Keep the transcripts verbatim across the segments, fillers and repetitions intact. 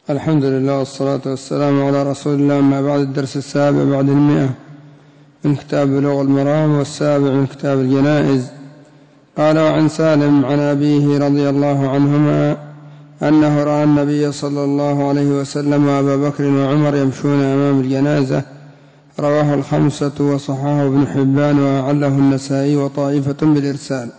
الحمد لله والصلاة والسلام على رسول الله. ما بعد الدرس السابع بعد المئة من كتاب بلوغ المرام والسابع من كتاب الجنائز. قال: وعن سالم عن أبيه رضي الله عنهما أنه رأى النبي صلى الله عليه وسلم وأبا بكر وعمر يمشون أمام الجنازة. رواه الخمسة وصححه ابن حبان وأعله النسائي وطائفة بالإرسال.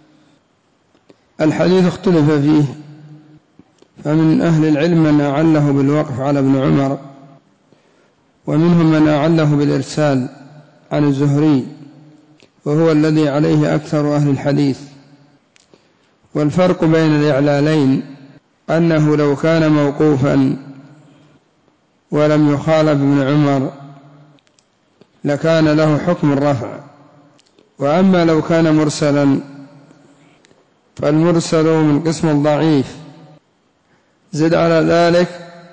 الحديث اختلف فيه، فمن أهل العلم من أعله بالوقف على ابن عمر، ومنهم من أعله بالإرسال عن الزهري، وهو الذي عليه أكثر أهل الحديث. والفرق بين الإعلالين أنه لو كان موقوفا ولم يخالف ابن عمر لكان له حكم الرفع، وأما لو كان مرسلا فالمرسل من قسم الضعيف. زد على ذلك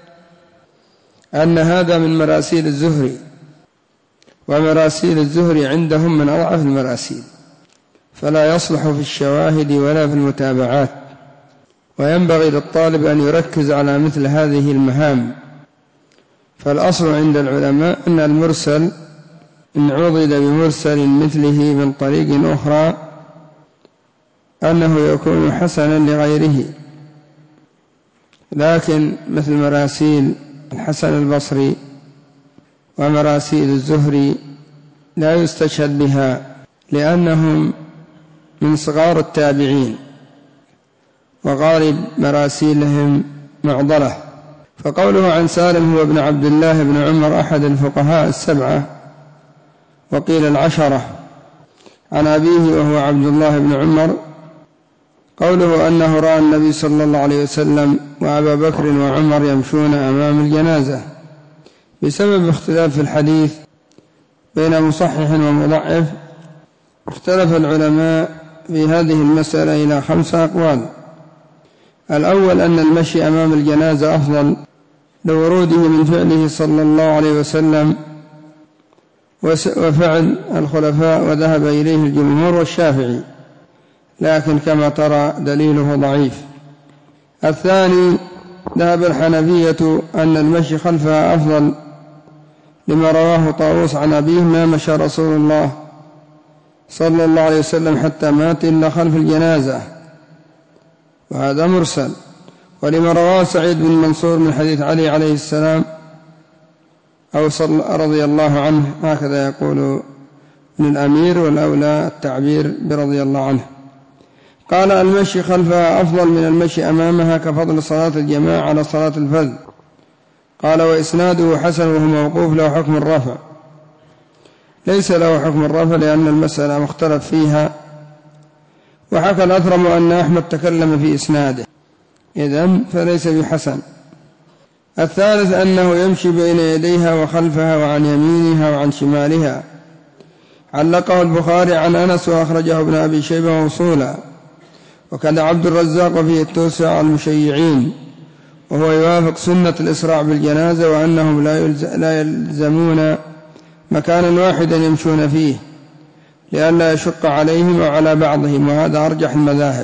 أن هذا من مراسيل الزهري، ومراسيل الزهري عندهم من أضعف المراسيل، فلا يصلح في الشواهد ولا في المتابعات، وينبغي للطالب أن يركز على مثل هذه المهام. فالأصل عند العلماء أن المرسل إن عضد بمرسل مثله من طريق أخرى أنه يكون حسنا لغيره، لكن مثل مراسيل الحسن البصري ومراسيل الزهري لا يستشهد بها، لأنهم من صغار التابعين، وغالب مراسيلهم معضلة. فقوله عن سالم هو ابن عبد الله بن عمر أحد الفقهاء السبعة، وقيل العشرة، عن أبيه وهو عبد الله بن عمر. قوله أنه رأى النبي صلى الله عليه وسلم وأبا بكر وعمر يمشون أمام الجنازة، بسبب اختلاف في الحديث بين مصحح ومضعف. اختلف العلماء في هذه المسألة إلى خمسة أقوال. الأول أن المشي أمام الجنازة أفضل لوروده من فعله صلى الله عليه وسلم وفعل الخلفاء، وذهب إليه الجمهور والشافعي، لكن كما ترى دليله ضعيف. الثاني ذهب الحنفية أن المشي خلفها أفضل، لما رواه طاووس عن أبيه: ما مشى رسول الله صلى الله عليه وسلم حتى مات إلا خلف الجنازة، وهذا مرسل. ولما رواه سعيد بن منصور من حديث علي عليه السلام أو رضي الله عنه، هكذا يقول ابن الأمير، والأولى التعبير برضي الله عنه. قال: المشي خلفها أفضل من المشي أمامها، كفضل صلاة الجماعة على صلاة الفذ. قال: وإسناده حسن وهو موقوف، له حكم الرفع. ليس له حكم الرفع لأن المسألة مختلف فيها، وحكى الأثرم أن أحمد تكلم في إسناده، إذن فليس بحسن. الثالث أنه يمشي بين يديها وخلفها وعن يمينها وعن شمالها. علقه البخاري عن أنس وأخرجه ابن أبي شيبة موصولا، وكان عبد الرزاق فيه التوسع على المشيعين، وهو يوافق سنة الإسراع بالجنازة، وأنهم لا يلزمون مكانا واحدا يمشون فيه لئلا يشق عليهم أو على بعضهم، وهذا أرجح المذاهب.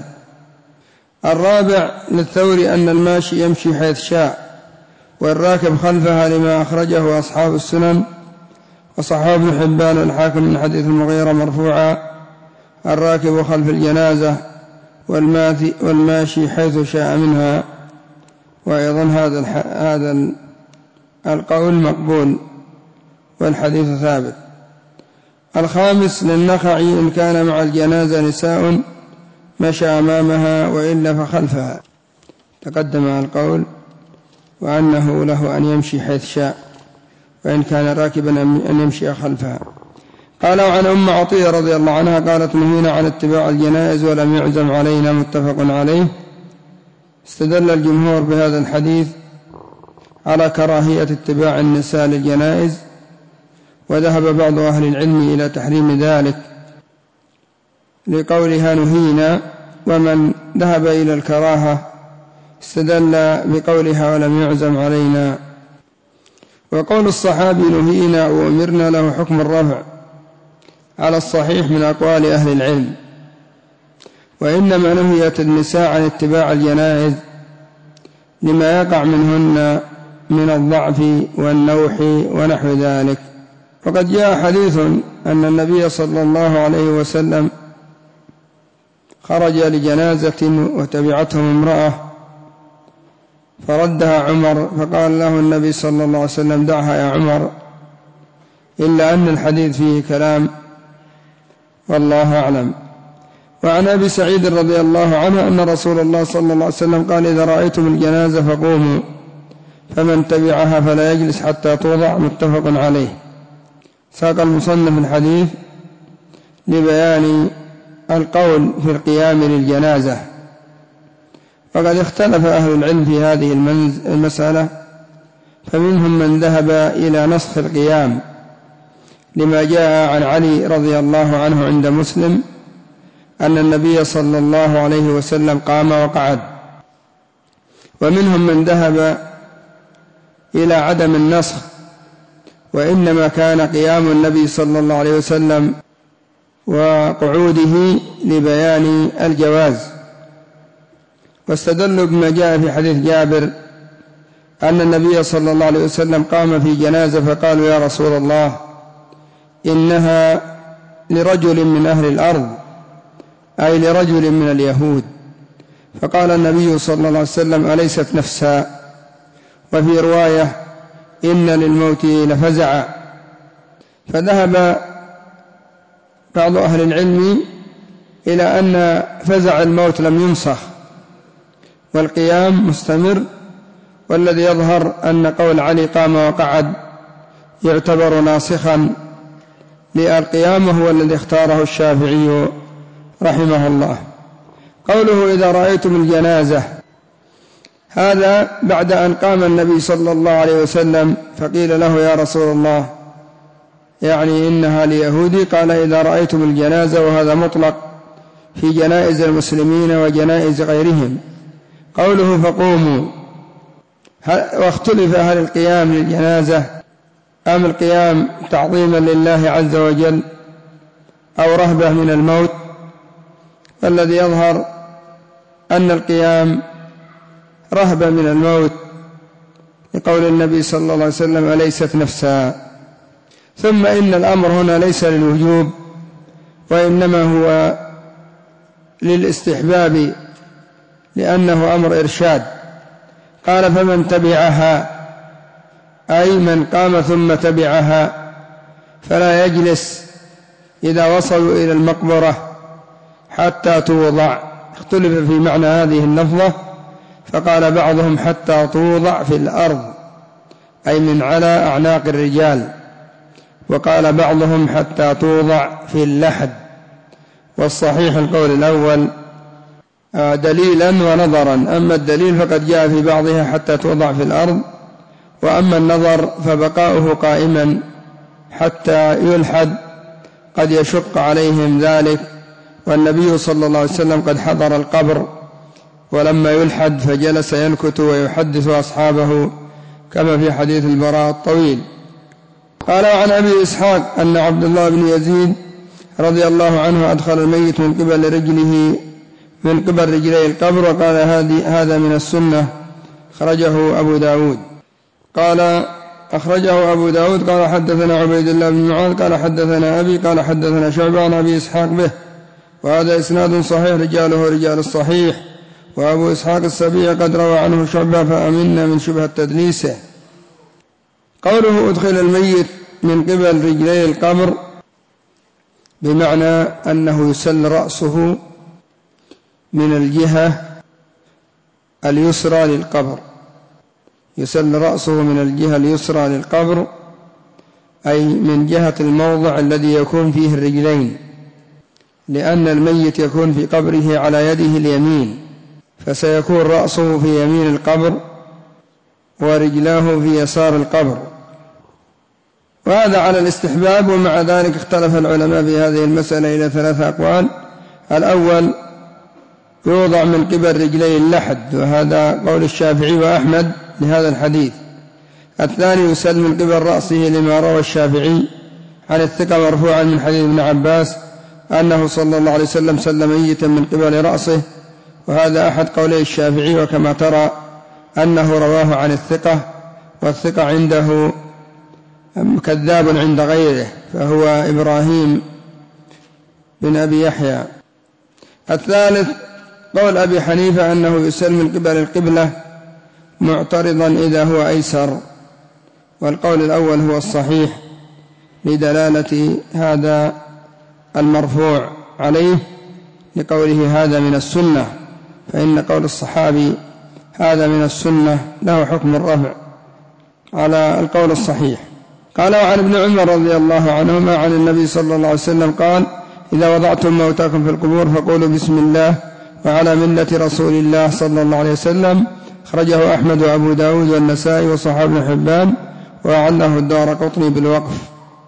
الرابع للثوري أن الماشي يمشي حيث شاء، والراكب خلفها، لما أخرجه أصحاب السنن وصححه ابن حبان والحاكم من حديث المغيرة مرفوعا: الراكب خلف الجنازة والماشي حيث شاء منها. وأيضا هذا هذا القول مقبول والحديث ثابت. الخامس للنخعي إن كان مع الجنازة نساء مشى أمامها، وإلا فخلفها. تقدم القول وأنه له أن يمشي حيث شاء، وإن كان راكبا أن يمشي خلفها. قال: عن أم عطية رضي الله عنها قالت: نهينا عن اتباع الجنائز ولم يعزم علينا، متفق عليه. استدل الجمهور بهذا الحديث على كراهية اتباع النساء للجنائز، وذهب بعض أهل العلم إلى تحريم ذلك لقولها نهينا، ومن ذهب إلى الكراهة استدل بقولها ولم يعزم علينا. وقول الصحابي نهينا وأمرنا له حكم الرفع على الصحيح من أقوال أهل العلم. وإنما نهيت النساء عن اتباع الجنائز لما يقع منهن من الضعف والنوح ونحو ذلك. وقد جاء حديث أن النبي صلى الله عليه وسلم خرج لجنازة وتبعتهم امرأة فردها عمر، فقال له النبي صلى الله عليه وسلم: دعها يا عمر، إلا أن الحديث فيه كلام والله أعلم. وعن أبي سعيد رضي الله عنه أن رسول الله صلى الله عليه وسلم قال: إذا رأيتم الجنازة فقوموا، فمن تبعها فلا يجلس حتى توضع. متفق عليه. ساق المصنف الحديث لبيان القول في القيام للجنازة. وقد اختلف أهل العلم في هذه المسألة، فمنهم من ذهب إلى نسخ القيام لما جاء عن علي رضي الله عنه عند مسلم أن النبي صلى الله عليه وسلم قام وقعد، ومنهم من ذهب إلى عدم النسخ، وإنما كان قيام النبي صلى الله عليه وسلم وقعوده لبيان الجواز. واستدلوا بما جاء في حديث جابر أن النبي صلى الله عليه وسلم قام في جنازة فقالوا: يا رسول الله، إنها لرجل من أهل الأرض، أي لرجل من اليهود. فقال النبي صلى الله عليه وسلم: أليست نفسا؟ وفي رواية: إن للموت لفزعا. فذهب بعض أهل العلم إلى أن فزع الموت لم ينسخ والقيام مستمر، والذي يظهر أن قول علي قام وقعد يعتبر ناسخا للقيام، وهو الذي اختاره الشافعي رحمه الله. قوله: إذا رأيتم الجنازة، هذا بعد أن قام النبي صلى الله عليه وسلم فقيل له: يا رسول الله، يعني إنها ليهودي. قال: إذا رأيتم الجنازة، وهذا مطلق في جنائز المسلمين وجنائز غيرهم. قوله: فقوموا، واختلف هل القيام للجنازة أم القيام تعظيما لله عز وجل أو رهبة من الموت. فالذي يظهر أن القيام رهبة من الموت، لقول النبي صلى الله عليه وسلم: أليست نفسا. ثم إن الأمر هنا ليس للوجوب، وإنما هو للاستحباب، لأنه أمر إرشاد. قال: فمن تبعها، أي من قام ثم تبعها، فلا يجلس إذا وصلوا إلى المقبرة حتى توضع. اختلف في معنى هذه اللفظة، فقال بعضهم: حتى توضع في الأرض، أي من على أعناق الرجال. وقال بعضهم: حتى توضع في اللحد. والصحيح القول الأول دليلا ونظرا. أما الدليل فقد جاء في بعضها حتى توضع في الأرض، وأما النظر فبقاؤه قائما حتى يلحد قد يشق عليهم ذلك. والنبي صلى الله عليه وسلم قد حضر القبر ولما يلحد فجلس ينكت ويحدث أصحابه، كما في حديث البراء الطويل. قال: وعن أبي إسحاق أن عبد الله بن يزيد رضي الله عنه أدخل الميت من قبل رجله من قبل رجلي القبر، وقال: هذا من السنة. أخرجه أبو داود. قال: أخرجه أبو داود. قال: حدثنا عبيد الله بن معاذ قال: حدثنا أبي قال: حدثنا شعبة عن أبي إسحاق به، وهذا إسناد صحيح، رجاله رجال الصحيح. وأبو إسحاق السبيعي قد روى عنه شعبة فأمنا من شبهة تدليسه. قوله: أدخل الميت من قبل رجلي القبر، بمعنى أنه يسل رأسه من الجهة اليسرى للقبر، يسل رأسه من الجهة اليسرى للقبر، أي من جهة الموضع الذي يكون فيه الرجلين، لأن الميت يكون في قبره على يده اليمين، فسيكون رأسه في يمين القبر ورجلاه في يسار القبر. وهذا على الاستحباب. ومع ذلك اختلف العلماء في هذه المسألة إلى ثلاثة أقوال. الأول: يوضع من قبل رجلي اللحد، وهذا قول الشافعي وأحمد لهذا الحديث. الثاني: يسل من قبل رأسه، لما روى الشافعي عن الثقة مرفوعا من حديث ابن عباس أنه صلى الله عليه وسلم سل ميتا من قبل رأسه، وهذا أحد قولي الشافعي. وكما ترى أنه رواه عن الثقة، والثقة عنده كذاب عند غيره، فهو إبراهيم بن أبي يحيى. الثالث قول أبي حنيفة أنه يسلم من قبل القبلة معترضا إذا هو أيسر، والقول الأول هو الصحيح لدلالة هذا المرفوع عليه لقوله هذا من السنة، فإن قول الصحابي هذا من السنة له حكم الرفع على القول الصحيح. قال وعن ابن عمر رضي الله عنهما عن النبي صلى الله عليه وسلم قال إذا وضعتم موتاكم في القبور فقولوا بسم الله وعلى ملة رسول الله صلى الله عليه وسلم. أخرجه أحمد وأبو داود والنسائي وصححه ابن حبان وأعله الدارقطني بالوقف.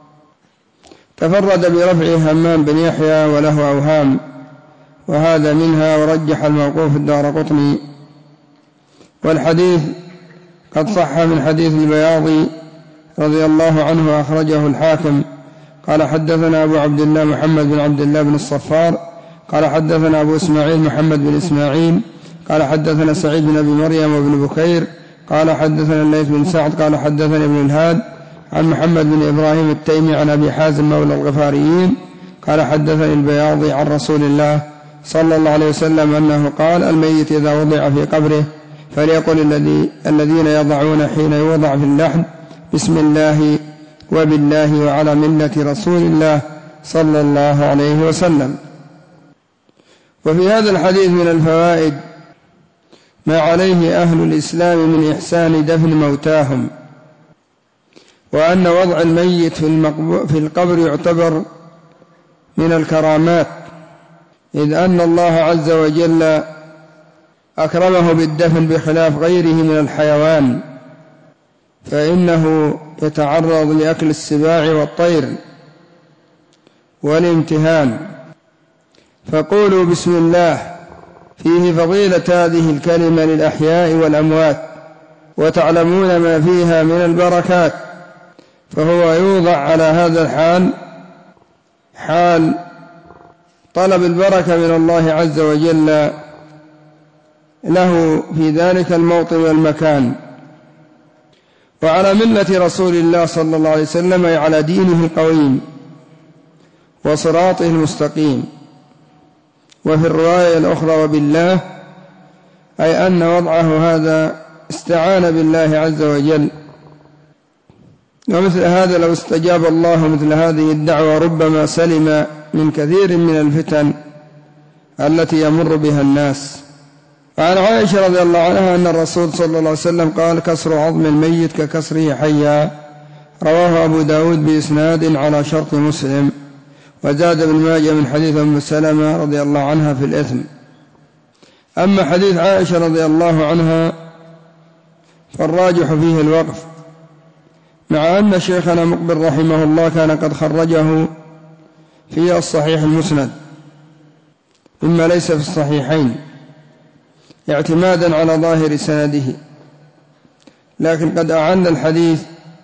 تفرد برفعه همام بن يحيى وله أوهام، وهذا منها، ورجح الموقوف الدارقطني. والحديث قد صح من حديث البياضي رضي الله عنه وأخرجه الحاكم. قال حدثنا أبو عبد الله محمد بن عبد الله بن الصفار قال حدثنا أبو إسماعيل محمد بن إسماعيل قال حدثنا سعيد بن أبي مريم وابن بكير قال حدثنا الليث بن سعد قال حدثنا ابن الهاد عن محمد بن إبراهيم التيمي عن أبي حازم مولى الغفاريين قال حدثني البياضي عن رسول الله صلى الله عليه وسلم أنه قال الميت إذا وضع في قبره فليقل الذي الذين يضعون حين يوضع في اللحد بسم الله وبالله وعلى ملة رسول الله صلى الله عليه وسلم. وفي هذا الحديث من الفوائد ما عليه أهل الإسلام من إحسان دفن موتاهم، وأن وضع الميت في القبر يعتبر من الكرامات، إذ أن الله عز وجل أكرمه بالدفن بخلاف غيره من الحيوان، فإنه يتعرض لأكل السباع والطير والامتهان. فقولوا بسم الله فيه فضيلة هذه الكلمة للأحياء والأموات، وتعلمون ما فيها من البركات، فهو يوضع على هذا الحال حال طلب البركة من الله عز وجل له في ذلك الموطن والمكان. وعلى ملة رسول الله صلى الله عليه وسلم أي على دينه القويم وصراطه المستقيم. وفي الرواية الأخرى وبالله أي أن وضعه هذا استعان بالله عز وجل. ومثل هذا لو استجاب الله مثل هذه الدعوة ربما سلم من كثير من الفتن التي يمر بها الناس. وعن عائشة رضي الله عنها أن الرسول صلى الله عليه وسلم قال كسر عظم الميت ككسره حيا، رواه أبو داود بإسناد على شرط مسلم. وزاد ابن ماجه من حديث أم سلمة رضي الله عنها في الإثم. أما حديث عائشة رضي الله عنها فالراجح فيه الوقف، مع أن شيخنا مقبل رحمه الله كان قد خرجه في الصحيح المسند مما ليس في الصحيحين اعتمادا على ظاهر سنده، لكن قد أعل الحديث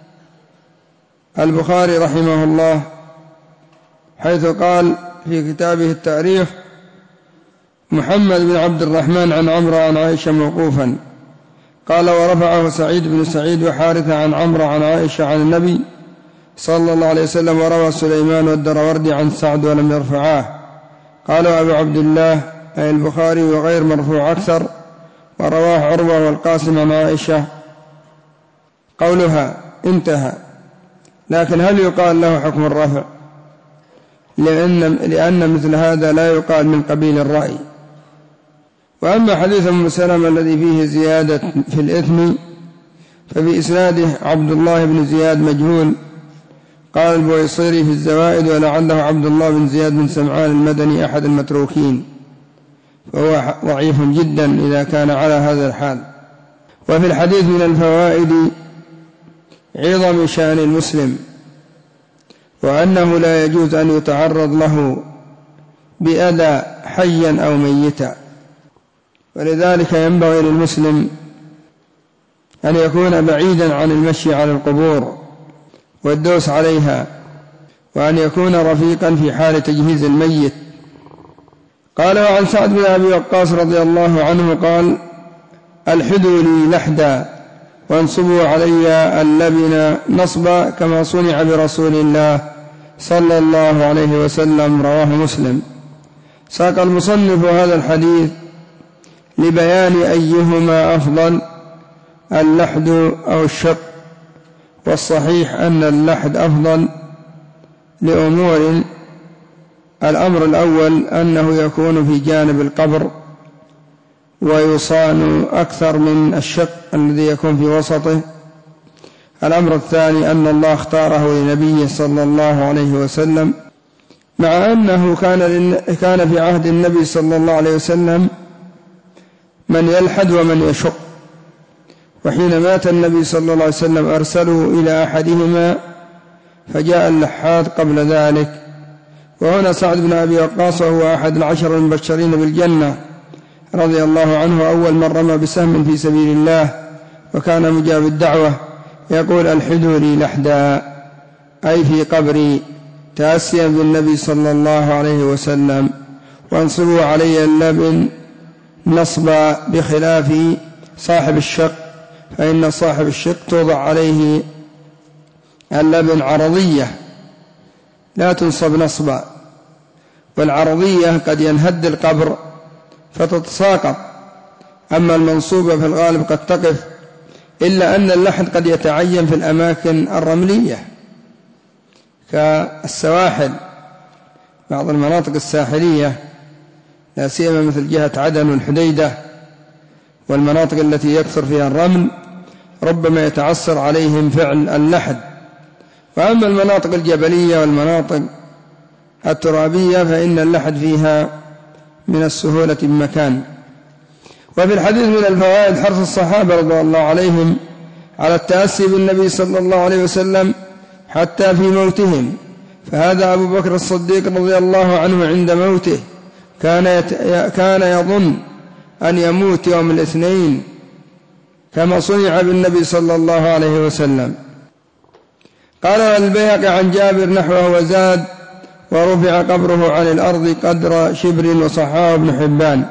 البخاري رحمه الله حيث قال في كتابه التاريخ محمد بن عبد الرحمن عن عمرو عن عائشة موقوفا، قال ورفعه سعيد بن سعيد وحارثة عن عمرو عن عائشة عن النبي صلى الله عليه وسلم، وروى سليمان والدروردي عن سعد ولم يرفعاه. قالوا أبو عبد الله أي البخاري وغير مرفوع أكثر، ورواه عروة والقاسم عن عائشة قولها انتهى. لكن هل يقال له حكم الرفع؟ لأن, لأن مثل هذا لا يقال من قبيل الرأي. وأما حديث أم سلمة الذي فيه زيادة في الإثم ففي إسناده عبد الله بن زياد مجهول، قال البويصيري في الزوائد ولعله عبد الله بن زياد بن سمعان المدني أحد المتروكين، فهو ضعيف جدا إذا كان على هذا الحال. وفي الحديث من الفوائد عظم شأن المسلم، وأنه لا يجوز أن يتعرض له بأذى حيا أو ميتا، ولذلك ينبغي للمسلم أن يكون بعيدا عن المشي على القبور والدوس عليها، وأن يكون رفيقا في حال تجهيز الميت. قال وعن سعد بن أبي وقاص رضي الله عنه قال ألحدوا لي لحدا وانصبوا علي اللبن نصبا كما صنع برسول الله صلى الله عليه وسلم. رواه مسلم. ساق المصنف هذا الحديث لبيان أيهما أفضل، اللحد أو الشق، والصحيح أن اللحد أفضل لأمور. الأمر الأول أنه يكون في جانب القبر ويصان أكثر من الشق الذي يكون في وسطه. الأمر الثاني أن الله اختاره لنبيه صلى الله عليه وسلم، مع أنه كان كان في عهد النبي صلى الله عليه وسلم من يلحد ومن يشق، وحين مات النبي صلى الله عليه وسلم أرسلوا إلى أحدهما فجاء اللحاد قبل ذلك. وهنا سعد بن أبي وقاص وهو أحد العشر المبشرين بالجنة رضي الله عنه، أول من رمى بسهم في سبيل الله وكان مجاب الدعوة، يقول ألحدوا لي لحدا أي في قبري تأسيا بالنبي صلى الله عليه وسلم، وانصبوا علي اللبن نصبا، بخلاف صاحب الشق، فإن صاحب الشق توضع عليه اللبن عرضية لا تنصب نصبا، والعرضية قد ينهد القبر فتتساقط، أما المنصوبة في الغالب قد تقف، إلا أن اللحد قد يتعين في الأماكن الرملية كالسواحل، بعض المناطق الساحلية لا سيما مثل جهة عدن والحديدة والمناطق التي يكثر فيها الرمل ربما يتعسر عليهم فعل اللحد. وأما المناطق الجبلية والمناطق الترابية فإن اللحد فيها من السهولة بمكان. وفي الحديث من الفوائد حرص الصحابة رضي الله عليهم على التأسي بالنبي صلى الله عليه وسلم حتى في موتهم، فهذا أبو بكر الصديق رضي الله عنه عند موته كان يت... كان يظن أن يموت يوم الاثنين كما صنع بالنبي صلى الله عليه وسلم. قال البيهقي عن جابر نحوه وزاد ورفع قبره عن الأرض قدر شبر، وصححه ابن حبان.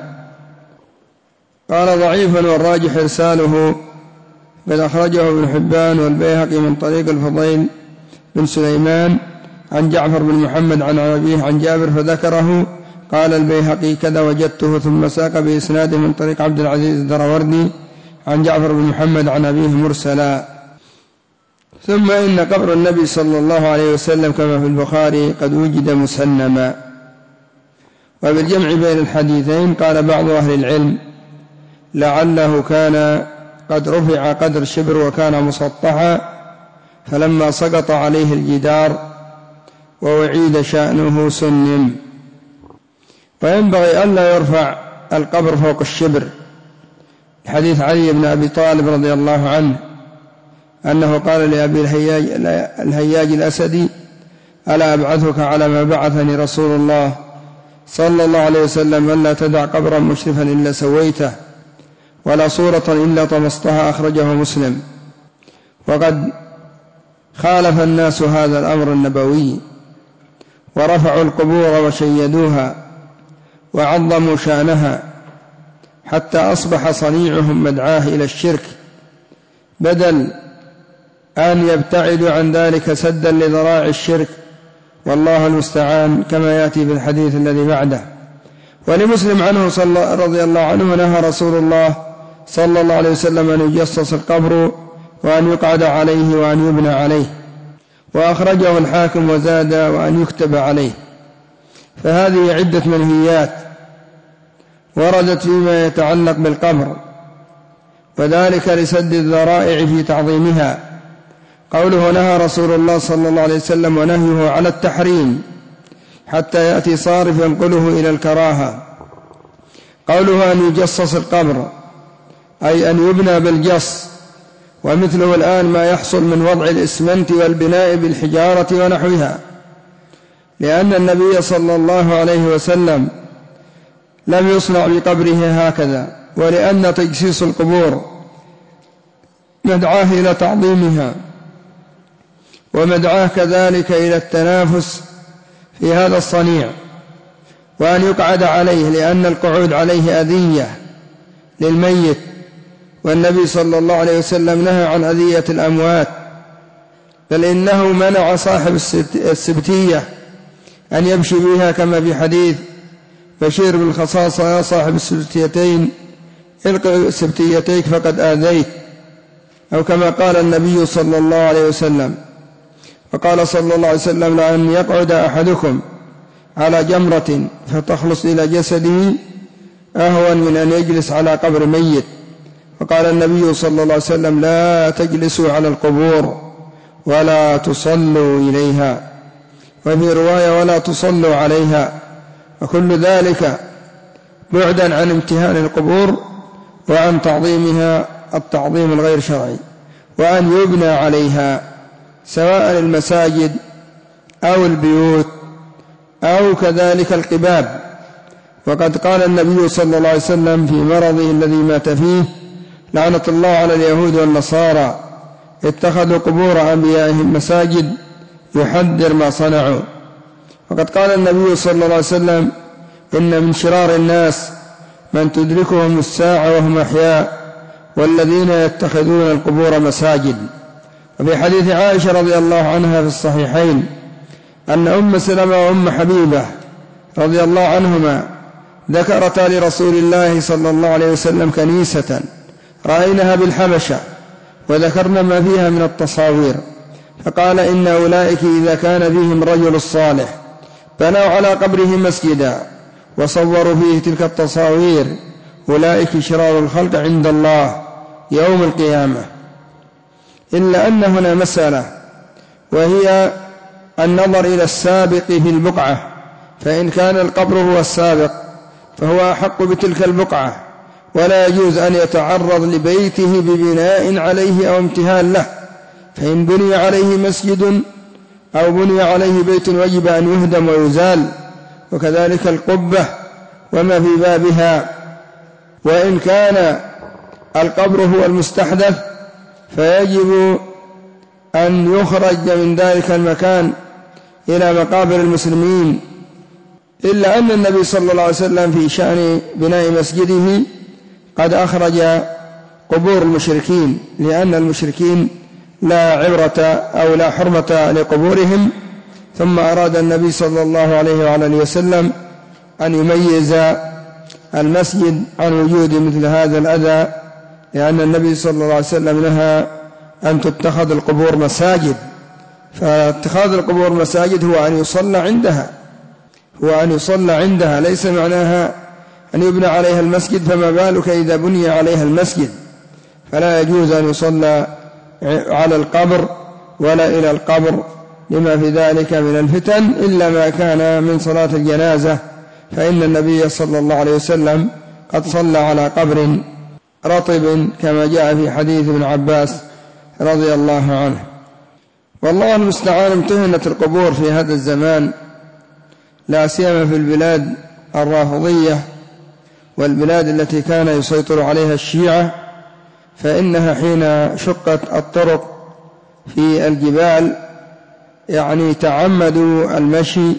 قال ضعيفا والراجح إرساله، قد أخرجه ابن حبان والبيهقي من طريق الفضيل بن سليمان عن جعفر بن محمد عن أبيه عن جابر فذكره. قال البيهقي كذا وجدته، ثم ساق بإسناده من طريق عبد العزيز الدروردي عن جعفر بن محمد عن أبيه مرسلا. ثم إن قبر النبي صلى الله عليه وسلم كما في البخاري قد وجد مسنما. وبالجمع بين الحديثين قال بعض أهل العلم لعله كان قد رفع قدر شبر وكان مسطحا، فلما سقط عليه الجدار ووعيد شأنه سنم. وينبغي ألا يرفع القبر فوق الشبر، حديث علي بن أبي طالب رضي الله عنه أنه قال لأبي الهياج, الهياج الأسدي ألا أبعثك على ما بعثني رسول الله صلى الله عليه وسلم ألا تدع قبرا مشرفا إلا سويته ولا صورة إلا طمستها. أخرجه مسلم. وقد خالف الناس هذا الأمر النبوي ورفعوا القبور وشيدوها وعظموا شأنها حتى أصبح صنيعهم مدعاه إلى الشرك، بدل أن يبتعدوا عن ذلك سدا لذراع الشرك، والله المستعان، كما يأتي في الحديث الذي بعده. ولمسلم عنه صلى رضي الله عنه نهى رسول الله صلى الله عليه وسلم أن يجصص القبر وأن يقعد عليه وأن يبنى عليه، وأخرجه الحاكم وزاد وأن يكتب عليه. فهذه عدة منهيات وردت فيما يتعلق بالقبر، وذلك لسد الذرائع في تعظيمها. قوله نهى رسول الله صلى الله عليه وسلم ونهيه على التحريم حتى يأتي صارف ينقله إلى الكراهة. قوله أن يجصص القبر أي أن يبنى بالجص، ومثله الآن ما يحصل من وضع الإسمنت والبناء بالحجارة ونحوها، لأن النبي صلى الله عليه وسلم لم يصنع بقبره هكذا، ولأن تجسيس القبور مدعاه إلى تعظيمها، ومدعاه كذلك إلى التنافس في هذا الصنيع، وأن يقعد عليه، لأن القعود عليه أذية للميت والنبي صلى الله عليه وسلم نهى عن أذية الأموات، بل إنه منع صاحب السبتية أن يمشي بها، كما في حديث بشير بن الخصاصة: يا صاحب السبتيتين الق سبتيتيك فقد آذيت، أو كما قال النبي صلى الله عليه وسلم. وقال صلى الله عليه وسلم: لأن يقعد أحدكم على جمرة فتخلص إلى جسده أهون من أن يجلس على قبر ميت. وقال النبي صلى الله عليه وسلم: لا تجلسوا على القبور ولا تصلوا إليها، وفي رواية: ولا تصلوا عليها. وكل ذلك بعدا عن امتهان القبور وعن تعظيمها التعظيم الغير شرعي، وأن يبنى عليها سواء المساجد أو البيوت أو كذلك القباب. وقد قال النبي صلى الله عليه وسلم في مرضه الذي مات فيه: لعنة الله على اليهود والنصارى اتخذوا قبور أنبيائهم مساجد، يحذر ما صنعوا. وقد قال النبي صلى الله عليه وسلم: إن من شرار الناس من تدركهم الساعة وهم أحياء، والذين يتخذون القبور مساجد. وفي حديث عائشة رضي الله عنها في الصحيحين أن أم سلمة وأم حبيبة رضي الله عنهما ذكرتا لرسول الله صلى الله عليه وسلم كنيسة رأيناها بالحبشة، وذكرنا ما فيها من التصاوير، فقال: إن أولئك إذا كان فيهم رجل الصالح بنوا على قبره مسجدا وصوروا فيه تلك التصاوير، أولئك شرار الخلق عند الله يوم القيامة. إلا أن هنا مسألة، وهي النظر إلى السابق في البقعة، فإن كان القبر هو السابق فهو أحق بتلك البقعة، ولا يجوز أن يتعرض لبيته ببناء عليه أو امتهان له، فإن بني عليه مسجد أو بني عليه بيت وجب أن يهدم ويزال، وكذلك القبة وما في بابها. وإن كان القبر هو المستحدث فيجب أن يخرج من ذلك المكان إلى مقابر المسلمين. إلا أن النبي صلى الله عليه وسلم في شأن بناء مسجده قد أخرج قبور المشركين، لأن المشركين لا عبرة أو لا حرمة لقبورهم. ثم أراد النبي صلى الله عليه وعلى آله وسلم أن يميز المسجد عن وجود مثل هذا الأذى، لأن النبي صلى الله عليه وسلم نهى أن تتخذ القبور مساجد، فاتخاذ القبور مساجد هو أن يصلى عندها، هو أن يصلى عندها، ليس معناها أن يبنى عليها المسجد، فما بالك إذا بني عليها المسجد، فلا يجوز أن يصلى على القبر ولا إلى القبر لما في ذلك من الفتن، إلا ما كان من صلاة الجنازة، فإن النبي صلى الله عليه وسلم قد صلى على قبر رطب كما جاء في حديث ابن عباس رضي الله عنه. والله المستعان، امتهنت القبور في هذا الزمان، لا سيما في البلاد الرافضية والبلاد التي كان يسيطر عليها الشيعة، فإنها حين شقت الطرق في الجبال يعني تعمدوا المشي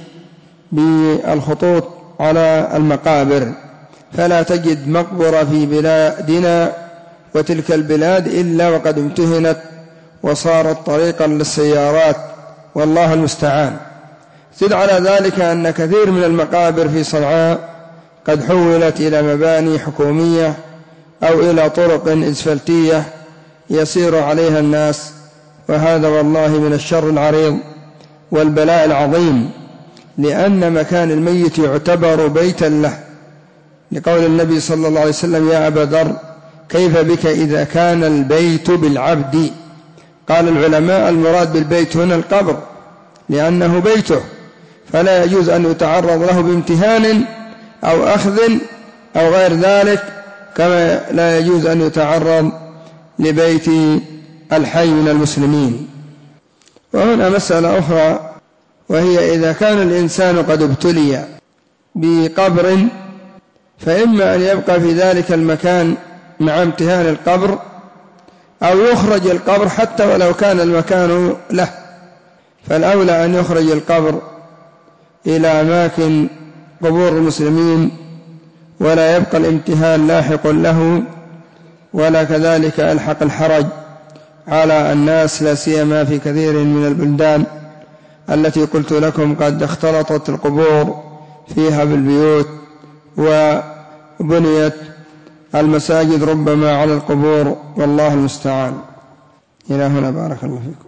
بالخطوط على المقابر، فلا تجد مقبرة في بلادنا وتلك البلاد إلا وقد امتهنت وصارت طريقا للسيارات، والله المستعان. زد على ذلك أن كثير من المقابر في صنعاء قد حولت إلى مباني حكومية أو إلى طرق إسفلتية يسير عليها الناس، وهذا والله من الشر العريض والبلاء العظيم، لأن مكان الميت يعتبر بيتا له، لقول النبي صلى الله عليه وسلم: يا أبا ذر كيف بك إذا كان البيت بالعبد؟ قال العلماء: المراد بالبيت هنا القبر، لأنه بيته، فلا يجوز أن يتعرض له بامتهان أو أخذ أو غير ذلك، كما لا يجوز أن يتعرض لبيت الحي من المسلمين. وهنا مسألة أخرى، وهي إذا كان الإنسان قد ابتلي بقبر، فإما أن يبقى في ذلك المكان مع امتهان القبر، أو يخرج القبر حتى ولو كان المكان له، فالأولى أن يخرج القبر إلى أماكن قبور المسلمين، ولا يبقى الامتهان لاحق له ولا كذلك ألحق الحرج على الناس، لا سيما في كثير من البلدان التي قلت لكم قد اختلطت القبور فيها بالبيوت وبنيت المساجد ربما على القبور، والله المستعان. إلى هنا بارك الله فيكم.